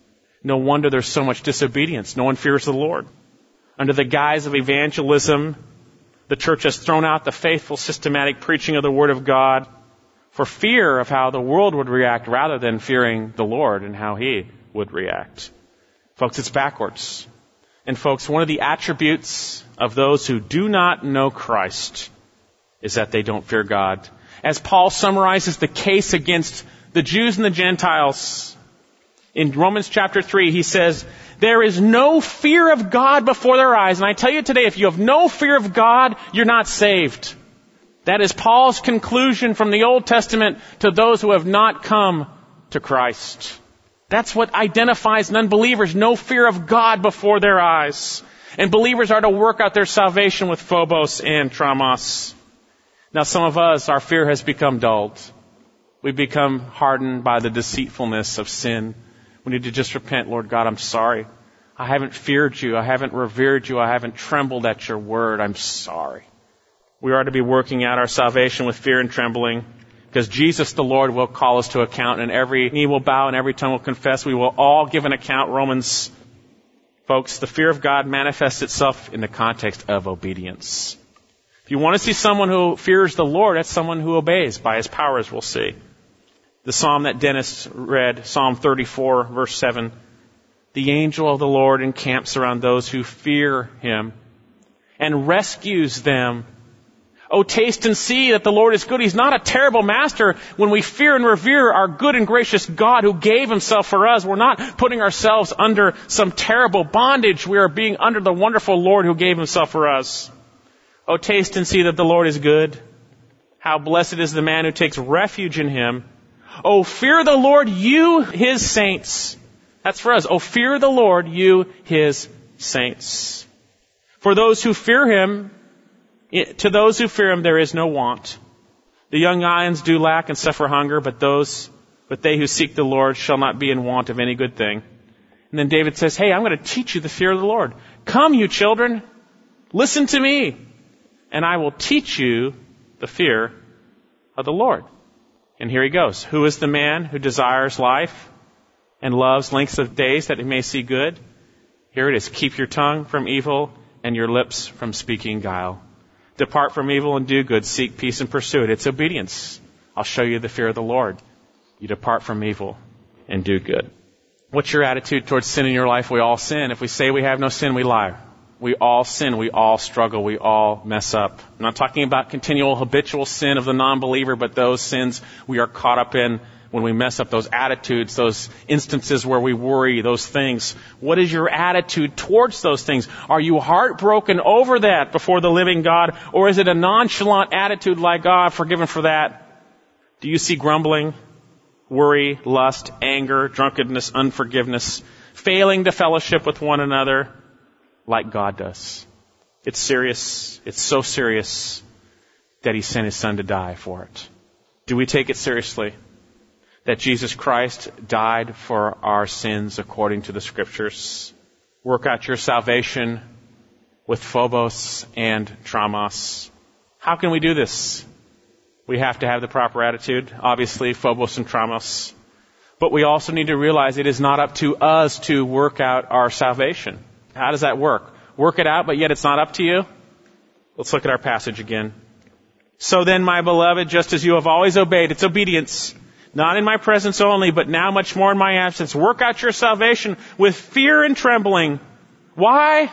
S1: No wonder there's so much disobedience. No one fears the Lord. Under the guise of evangelism, the church has thrown out the faithful, systematic preaching of the Word of God for fear of how the world would react rather than fearing the Lord and how He would react. Folks, it's backwards. And folks, one of the attributes of those who do not know Christ is that they don't fear God. As Paul summarizes the case against the Jews and the Gentiles in Romans chapter three, he says, there is no fear of God before their eyes. And I tell you today, if you have no fear of God, you're not saved. That is Paul's conclusion from the Old Testament to those who have not come to Christ. That's what identifies non-believers, no fear of God before their eyes. And believers are to work out their salvation with phobos and tramos. Now, some of us, our fear has become dulled. We've become hardened by the deceitfulness of sin. We need to just repent. Lord God, I'm sorry. I haven't feared you. I haven't revered you. I haven't trembled at your word. I'm sorry. We are to be working out our salvation with fear and trembling, because Jesus the Lord will call us to account, and every knee will bow and every tongue will confess. We will all give an account. Romans, folks, the fear of God manifests itself in the context of obedience. If you want to see someone who fears the Lord, that's someone who obeys by His power, as we'll see. The psalm that Dennis read, Psalm thirty-four, verse seven, the angel of the Lord encamps around those who fear Him and rescues them. Oh, taste and see that the Lord is good. He's not a terrible master. When we fear and revere our good and gracious God who gave Himself for us, we're not putting ourselves under some terrible bondage. We are being under the wonderful Lord who gave Himself for us. Oh, taste and see that the Lord is good. How blessed is the man who takes refuge in Him. Oh, fear the Lord, you His saints. That's for us. Oh, fear the Lord, you His saints. For those who fear Him, to those who fear Him, there is no want. The young lions do lack and suffer hunger, but those, but they who seek the Lord shall not be in want of any good thing. And then David says, hey, I'm going to teach you the fear of the Lord. Come, you children, listen to me, and I will teach you the fear of the Lord. And here he goes. Who is the man who desires life and loves lengths of days that he may see good? Here it is. Keep your tongue from evil and your lips from speaking guile. Depart from evil and do good. Seek peace and pursue it. It's obedience. I'll show you the fear of the Lord. You depart from evil and do good. What's your attitude towards sin in your life? We all sin. If we say we have no sin, we lie. We all sin. We all struggle. We all mess up. I'm not talking about continual habitual sin of the non-believer, but those sins we are caught up in when we mess up, those attitudes, those instances where we worry, those things. What is your attitude towards those things? Are you heartbroken over that before the living God? Or is it a nonchalant attitude like, God, forgiven for that? Do you see grumbling, worry, lust, anger, drunkenness, unforgiveness, failing to fellowship with one another like God does? It's serious. It's so serious that He sent His Son to die for it. Do we take it seriously that Jesus Christ died for our sins according to the Scriptures? Work out your salvation with phobos and traumas. How can we do this? We have to have the proper attitude, obviously, phobos and traumas. But we also need to realize it is not up to us to work out our salvation. How does that work? Work it out, but yet it's not up to you? Let's look at our passage again. So then, my beloved, just as you have always obeyed, it's obedience, not in my presence only, but now much more in my absence. Work out your salvation with fear and trembling. Why?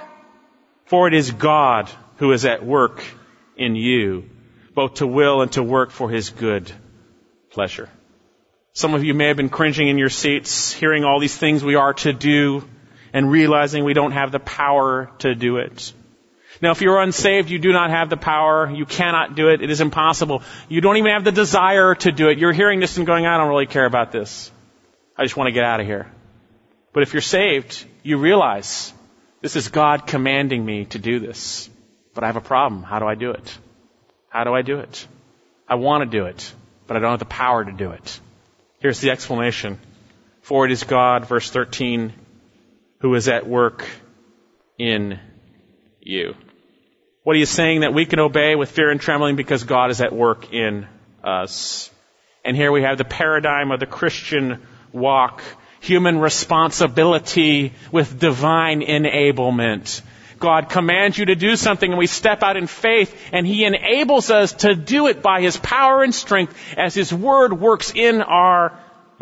S1: For it is God who is at work in you, both to will and to work for His good pleasure. Some of you may have been cringing in your seats, hearing all these things we are to do, and realizing we don't have the power to do it. Now, if you're unsaved, you do not have the power. You cannot do it. It is impossible. You don't even have the desire to do it. You're hearing this and going, I don't really care about this. I just want to get out of here. But if you're saved, you realize this is God commanding me to do this. But I have a problem. How do I do it? How do I do it? I want to do it, but I don't have the power to do it. Here's the explanation. For it is God, verse thirteen, who is at work in you. What are you saying? That we can obey with fear and trembling because God is at work in us. And here we have the paradigm of the Christian walk. Human responsibility with divine enablement. God commands you to do something and we step out in faith and He enables us to do it by His power and strength as His Word works in our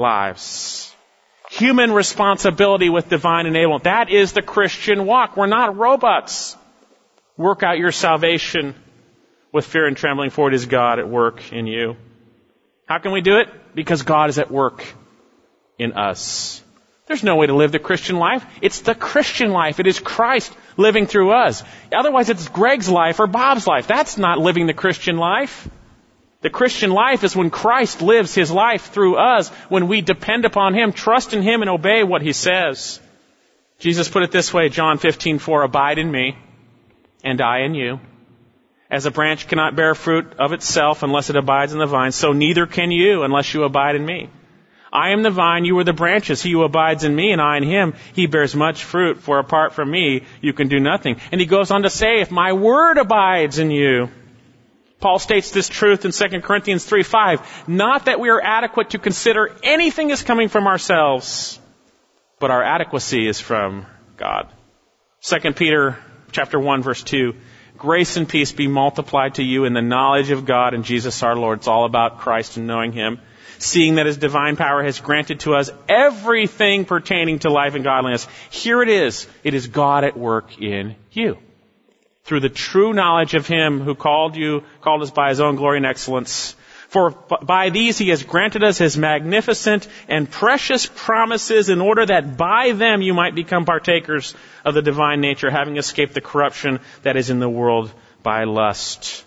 S1: lives. Human responsibility with divine enablement. That is the Christian walk. We're not robots. Work out your salvation with fear and trembling, for it is God at work in you. How can we do it? Because God is at work in us. There's no way to live the Christian life. It's the Christian life. It is Christ living through us. Otherwise, it's Greg's life or Bob's life. That's not living the Christian life. The Christian life is when Christ lives His life through us, when we depend upon Him, trust in Him, and obey what He says. Jesus put it this way, John fifteen four, abide in me, and I in you. As a branch cannot bear fruit of itself unless it abides in the vine, so neither can you unless you abide in me. I am the vine, you are the branches. He who abides in me and I in him, he bears much fruit, for apart from me, you can do nothing. And he goes on to say, if my word abides in you. Paul states this truth in Second Corinthians three five. Not that we are adequate to consider anything as coming from ourselves, but our adequacy is from God. Second Peter chapter one verse two. Grace and peace be multiplied to you in the knowledge of God and Jesus our Lord. It's all about Christ and knowing Him. Seeing that His divine power has granted to us everything pertaining to life and godliness. Here it is. It is God at work in you. Through the true knowledge of Him who called you, called us by His own glory and excellence. For by these He has granted us His magnificent and precious promises in order that by them you might become partakers of the divine nature, having escaped the corruption that is in the world by lust.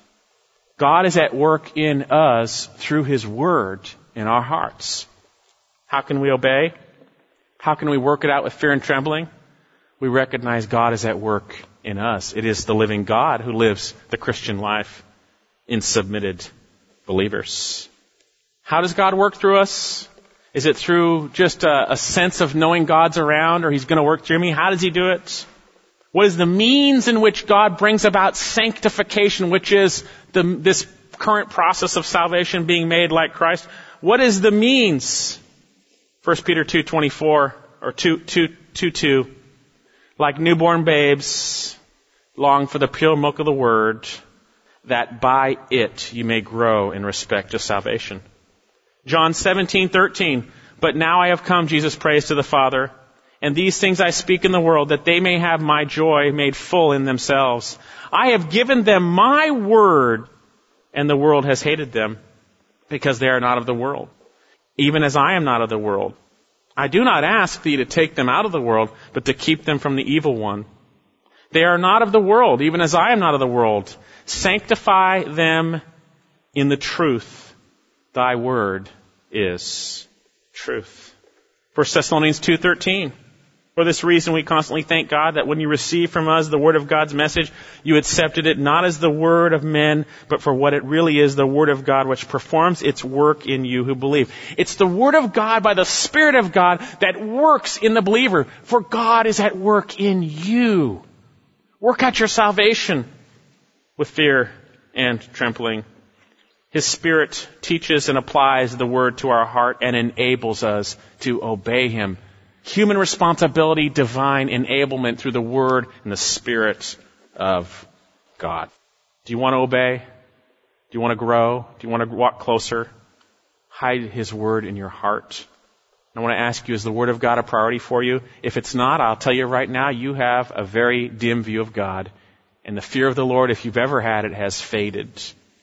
S1: God is at work in us through His Word in our hearts. How can we obey? How can we work it out with fear and trembling? We recognize God is at work in us. It is the living God who lives the Christian life in submitted believers. How does God work through us? Is it through just a, a sense of knowing God's around, or He's going to work through me? How does He do it? What is the means in which God brings about sanctification, which is the, this current process of salvation being made like Christ? What is the means? First Peter two twenty-four or two two two two. like newborn babes, long for the pure milk of the word, that by it you may grow in respect to salvation. John seventeen thirteen. But now I have come, Jesus prays to the Father, and these things I speak in the world, that they may have my joy made full in themselves. I have given them my word, and the world has hated them, because they are not of the world, even as I am not of the world. I do not ask thee to take them out of the world, but to keep them from the evil one. They are not of the world, even as I am not of the world. Sanctify them in the truth. Thy word is truth. First Thessalonians two thirteen. For this reason we constantly thank God that when you received from us the word of God's message, you accepted it not as the word of men, but for what it really is, the word of God, which performs its work in you who believe. It's the word of God by the Spirit of God that works in the believer, for God is at work in you. Work out your salvation with fear and trembling. His Spirit teaches and applies the word to our heart and enables us to obey Him. Human responsibility, divine enablement through the word and the Spirit of God. Do you want to obey? Do you want to grow? Do you want to walk closer? Hide His word in your heart. I want to ask you, is the word of God a priority for you? If it's not, I'll tell you right now, you have a very dim view of God. And the fear of the Lord, if you've ever had it, has faded.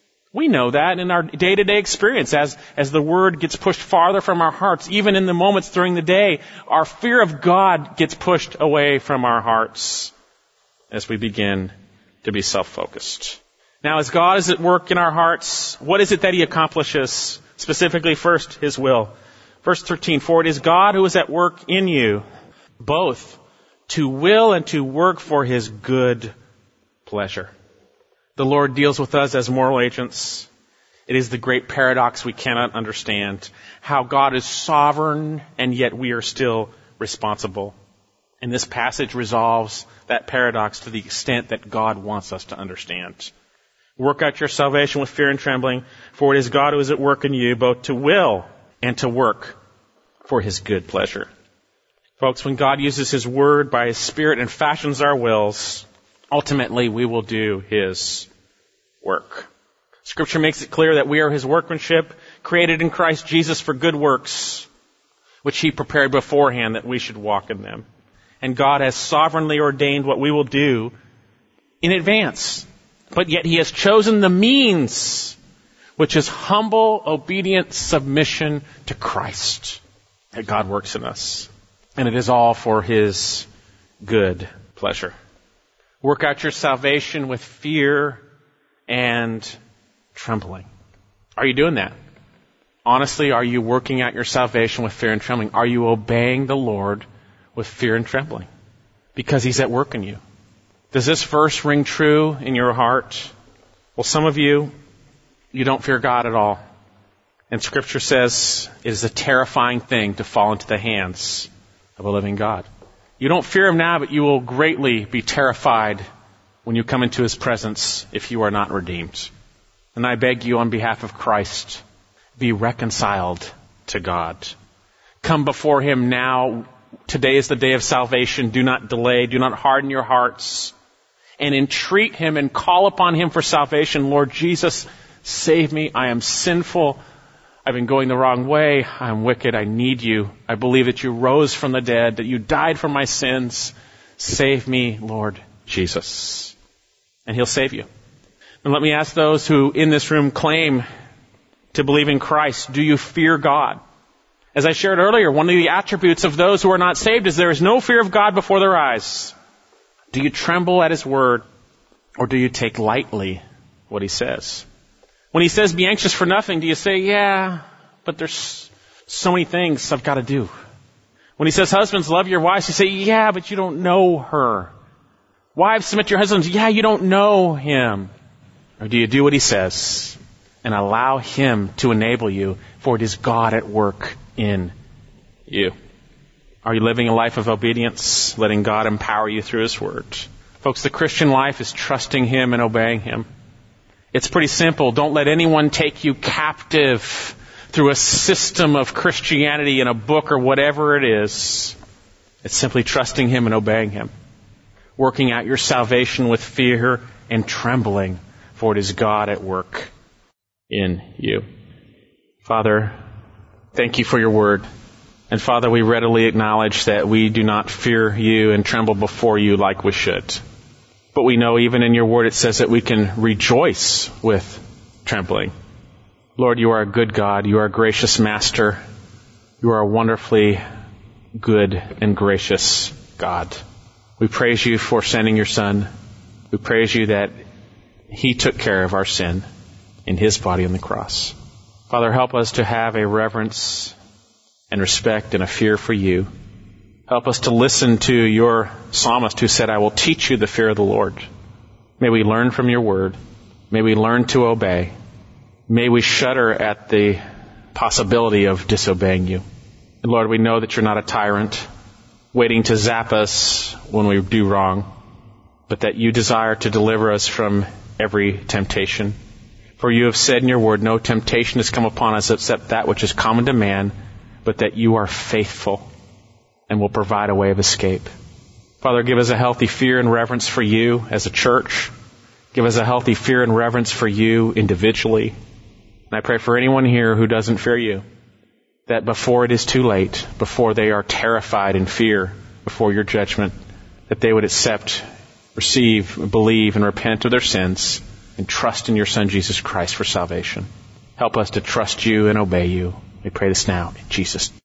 S1: We know that in our day-to-day experience. As, as the word gets pushed farther from our hearts, even in the moments during the day, our fear of God gets pushed away from our hearts as we begin to be self-focused. Now, as God is at work in our hearts, what is it that He accomplishes? Specifically, first, His will. Verse thirteen, for it is God who is at work in you, both to will and to work for His good pleasure. The Lord deals with us as moral agents. It is the great paradox we cannot understand. How God is sovereign and yet we are still responsible. And this passage resolves that paradox to the extent that God wants us to understand. Work out your salvation with fear and trembling, for it is God who is at work in you, both to will and to work for His good pleasure. Folks, when God uses His word by His Spirit and fashions our wills, ultimately we will do His work. Scripture makes it clear that we are His workmanship, created in Christ Jesus for good works, which He prepared beforehand that we should walk in them. And God has sovereignly ordained what we will do in advance. But yet He has chosen the means, which is humble, obedient submission to Christ, that God works in us. And it is all for His good pleasure. Work out your salvation with fear and trembling. Are you doing that? Honestly, are you working out your salvation with fear and trembling? Are you obeying the Lord with fear and trembling? Because He's at work in you. Does this verse ring true in your heart? Well, some of you, you don't fear God at all. And Scripture says it is a terrifying thing to fall into the hands of a living God. You don't fear Him now, but you will greatly be terrified when you come into His presence if you are not redeemed. And I beg you on behalf of Christ, be reconciled to God. Come before Him now. Today is the day of salvation. Do not delay. Do not harden your hearts. And entreat Him and call upon Him for salvation. Lord Jesus, save me. I am sinful. I've been going the wrong way. I'm wicked. I need You. I believe that You rose from the dead, that You died for my sins. Save me, Lord Jesus. And He'll save you. And let me ask those who in this room claim to believe in Christ, do you fear God? As I shared earlier, one of the attributes of those who are not saved is there is no fear of God before their eyes. Do you tremble at His word, or do you take lightly what He says? When He says, be anxious for nothing, do you say, yeah, but there's so many things I've got to do? When He says, husbands, love your wives, you say, yeah, but you don't know her. Wives, submit to your husbands, yeah, you don't know him. Or do you do what He says and allow Him to enable you, for it is God at work in you? Are you living a life of obedience, letting God empower you through His word? Folks, the Christian life is trusting Him and obeying Him. It's pretty simple. Don't let anyone take you captive through a system of Christianity in a book or whatever it is. It's simply trusting Him and obeying Him. working out your salvation with fear and trembling, for it is God at work in you. Father, thank you for your word. And Father, we readily acknowledge that we do not fear you and tremble before you like we should. But we know even in your word it says that we can rejoice with trembling. Lord, you are a good God. You are a gracious Master. You are a wonderfully good and gracious God. We praise you for sending your Son. We praise you that he took care of our sin in his body on the cross. Father, help us to have a reverence and respect and a fear for you. Help us to listen to your psalmist who said, I will teach you the fear of the Lord. May we learn from your word. May we learn to obey. May we shudder at the possibility of disobeying you. And Lord, we know that you're not a tyrant waiting to zap us when we do wrong, but that you desire to deliver us from every temptation. For you have said in your word, no temptation has come upon us except that which is common to man, but that you are faithful and will provide a way of escape. Father, give us a healthy fear and reverence for you as a church. Give us a healthy fear and reverence for you individually. And I pray for anyone here who doesn't fear you, that before it is too late, before they are terrified in fear before your judgment, that they would accept, receive, believe, and repent of their sins and trust in your Son, Jesus Christ, for salvation. Help us to trust you and obey you. We pray this now in Jesus' name.